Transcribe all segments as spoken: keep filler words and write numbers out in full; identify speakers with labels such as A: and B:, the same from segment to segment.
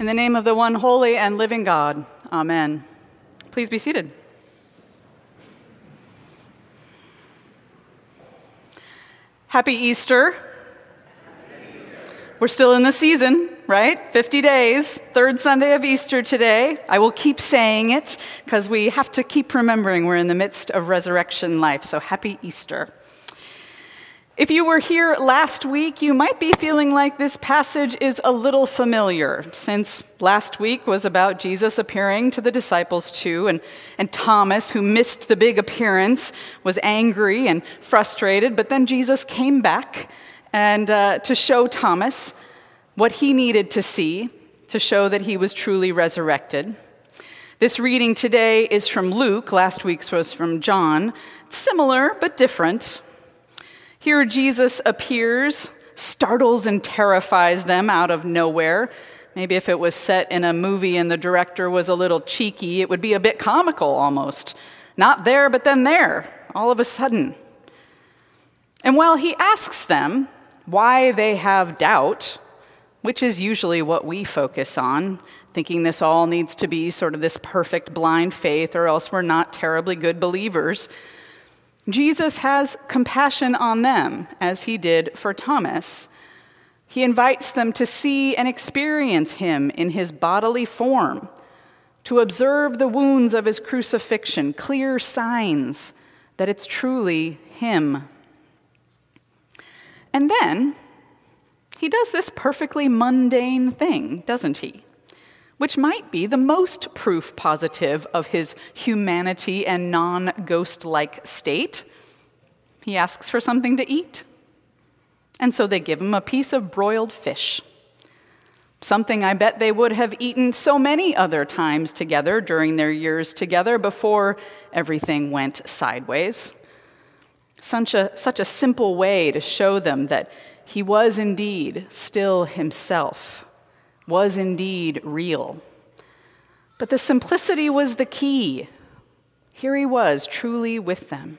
A: In the name of the one holy and living God, amen. Please be seated. Happy Easter. We're still in the season, right? fifty days, third Sunday of Easter today. I will keep saying it because we have to keep remembering we're in the midst of resurrection life. So happy Easter. If you were here last week, you might be feeling like this passage is a little familiar, since last week was about Jesus appearing to the disciples too, and, and Thomas, who missed the big appearance, was angry and frustrated, but then Jesus came back and uh, to show Thomas what he needed to see to show that he was truly resurrected. This reading today is from Luke. Last week's was from John. Similar, but different. Here Jesus appears, startles and terrifies them out of nowhere. Maybe if it was set in a movie and the director was a little cheeky, it would be a bit comical almost. Not there, but then there, all of a sudden. And while he asks them why they have doubt, which is usually what we focus on, thinking this all needs to be sort of this perfect blind faith or else we're not terribly good believers, Jesus has compassion on them, as he did for Thomas. He invites them to see and experience him in his bodily form, to observe the wounds of his crucifixion, clear signs that it's truly him. And then he does this perfectly mundane thing, doesn't he? Which might be the most proof positive of his humanity and non-ghost-like state. He asks for something to eat, and so they give him a piece of broiled fish, something I bet they would have eaten so many other times together during their years together before everything went sideways. Such a, such a simple way to show them that he was indeed still himself, was indeed real. But the simplicity was the key. Here he was, truly with them.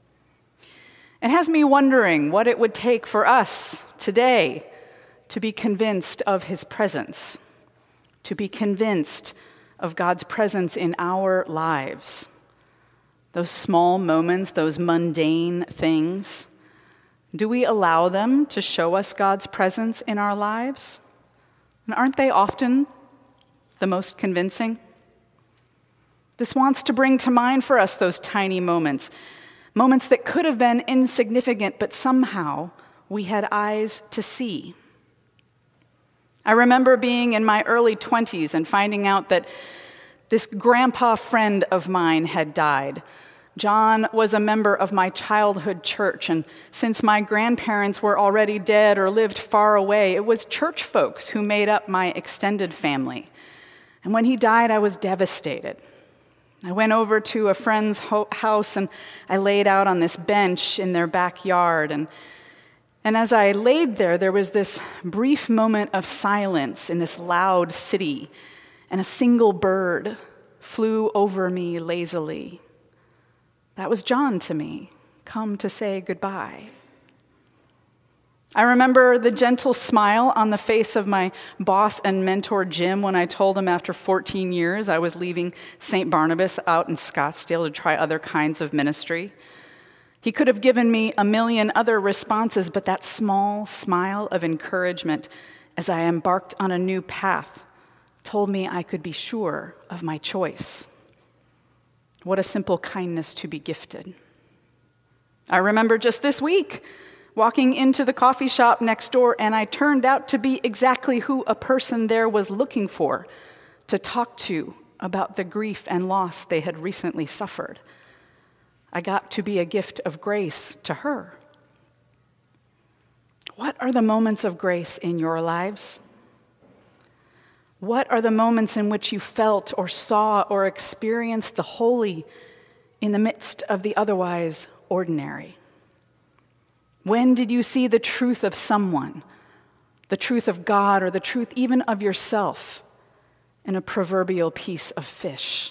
A: It has me wondering what it would take for us today to be convinced of his presence, to be convinced of God's presence in our lives. Those small moments, those mundane things, do we allow them to show us God's presence in our lives? And aren't they often the most convincing? This wants to bring to mind for us those tiny moments, moments that could have been insignificant, but somehow we had eyes to see. I remember being in my early twenties and finding out that this grandpa friend of mine had died. John was a member of my childhood church, and since my grandparents were already dead or lived far away, it was church folks who made up my extended family. And when he died, I was devastated. I went over to a friend's ho- house, and I laid out on this bench in their backyard, and, and as I laid there, there was this brief moment of silence in this loud city, and a single bird flew over me lazily. That was John to me, come to say goodbye. I remember the gentle smile on the face of my boss and mentor, Jim, when I told him after fourteen years I was leaving Saint Barnabas out in Scottsdale to try other kinds of ministry. He could have given me a million other responses, but that small smile of encouragement as I embarked on a new path told me I could be sure of my choice. What a simple kindness to be gifted. I remember just this week walking into the coffee shop next door, and I turned out to be exactly who a person there was looking for to talk to about the grief and loss they had recently suffered. I got to be a gift of grace to her. What are the moments of grace in your lives? What are the moments in which you felt or saw or experienced the holy in the midst of the otherwise ordinary? When did you see the truth of someone, the truth of God, or the truth even of yourself in a proverbial piece of fish?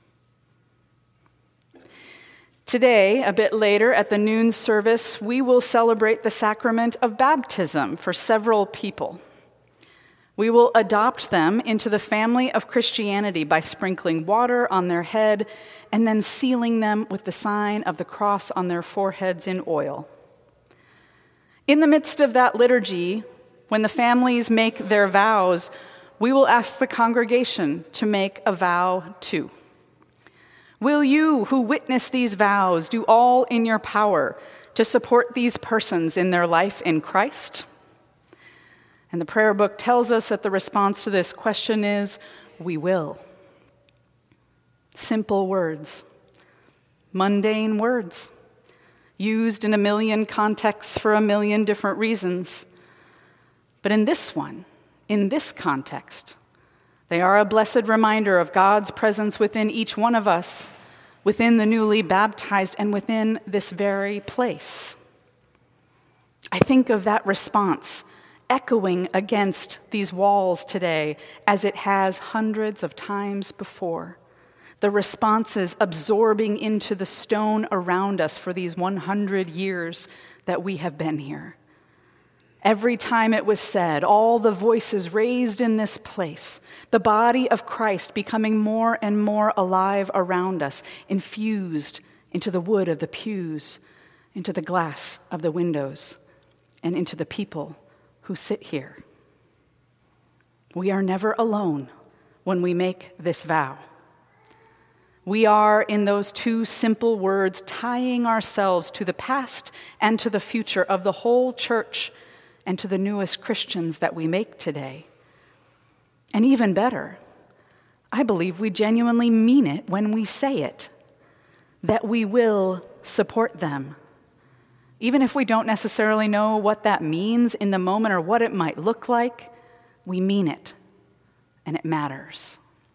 A: Today, a bit later at the noon service, we will celebrate the sacrament of baptism for several people. We will adopt them into the family of Christianity by sprinkling water on their head and then sealing them with the sign of the cross on their foreheads in oil. In the midst of that liturgy, when the families make their vows, we will ask the congregation to make a vow too. Will you, who witness these vows, do all in your power to support these persons in their life in Christ? And the prayer book tells us that the response to this question is, we will. Simple words, mundane words, used in a million contexts for a million different reasons. But in this one, in this context, they are a blessed reminder of God's presence within each one of us, within the newly baptized, and within this very place. I think of that response echoing against these walls today as it has hundreds of times before. The responses absorbing into the stone around us for these one hundred years that we have been here. Every time it was said, all the voices raised in this place, the body of Christ becoming more and more alive around us, infused into the wood of the pews, into the glass of the windows, and into the people who sit here. We are never alone when we make this vow. We are, in those two simple words, tying ourselves to the past and to the future of the whole church and to the newest Christians that we make today. And even better, I believe we genuinely mean it when we say it, that we will support them. Even if we don't necessarily know what that means in the moment or what it might look like, we mean it, and it matters.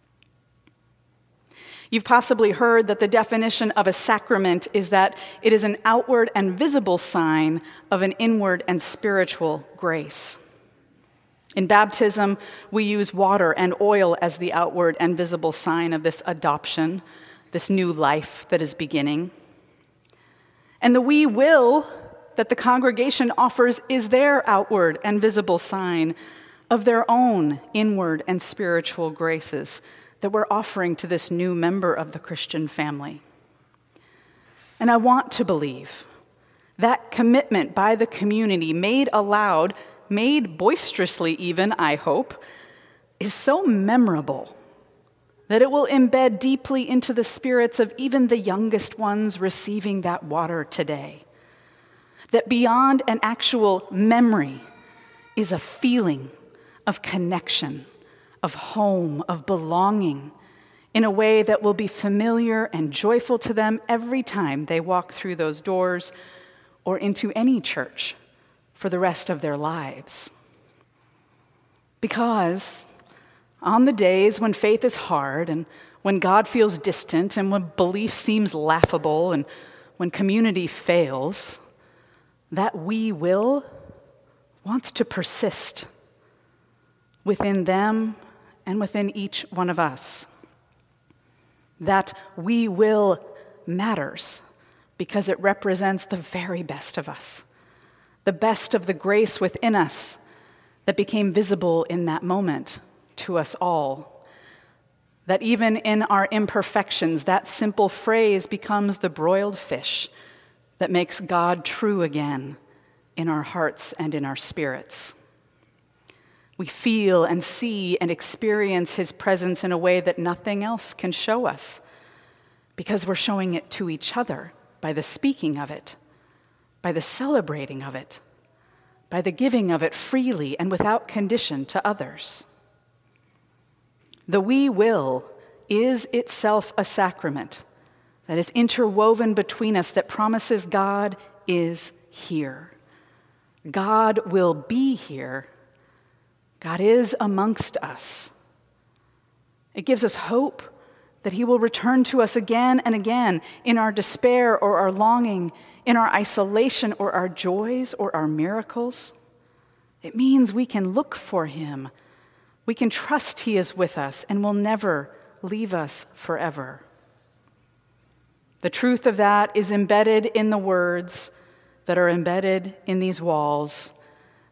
A: You've possibly heard that the definition of a sacrament is that it is an outward and visible sign of an inward and spiritual grace. In baptism, we use water and oil as the outward and visible sign of this adoption, this new life that is beginning. And the we will that the congregation offers is their outward and visible sign of their own inward and spiritual graces that we're offering to this new member of the Christian family. And I want to believe that commitment by the community, made aloud, made boisterously even, I hope, is so memorable that it will embed deeply into the spirits of even the youngest ones receiving that water today. That beyond an actual memory is a feeling of connection, of home, of belonging, in a way that will be familiar and joyful to them every time they walk through those doors or into any church for the rest of their lives. Because on the days when faith is hard and when God feels distant and when belief seems laughable and when community fails, that we will wants to persist within them and within each one of us. That we will matters because it represents the very best of us, the best of the grace within us that became visible in that moment to us all. That even in our imperfections, that simple phrase becomes the broiled fish that makes God true again in our hearts and in our spirits. We feel and see and experience his presence in a way that nothing else can show us, because we're showing it to each other by the speaking of it, by the celebrating of it, by the giving of it freely and without condition to others. The we will is itself a sacrament that is interwoven between us that promises God is here. God will be here. God is amongst us. It gives us hope that he will return to us again and again in our despair or our longing, in our isolation or our joys or our miracles. It means we can look for him. We can trust he is with us and will never leave us forever. The truth of that is embedded in the words that are embedded in these walls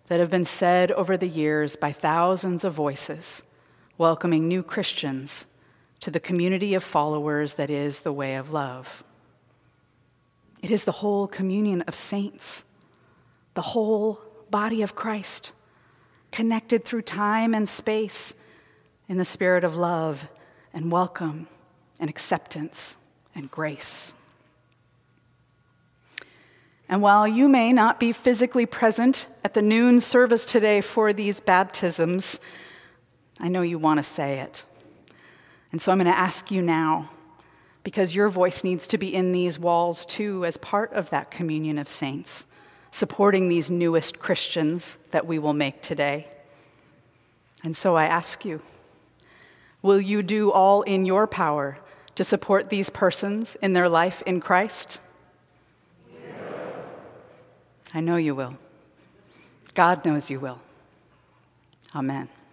A: that have been said over the years by thousands of voices, welcoming new Christians to the community of followers that is the way of love. It is the whole communion of saints, the whole body of Christ, connected through time and space in the spirit of love and welcome and acceptance and grace. And while you may not be physically present at the noon service today for these baptisms, I know you want to say it. And so I'm going to ask you now, because your voice needs to be in these walls too as part of that communion of saints, supporting these newest Christians that we will make today. And so I ask you, will you do all in your power to support these persons in their life in Christ? I know you will. God knows you will. Amen.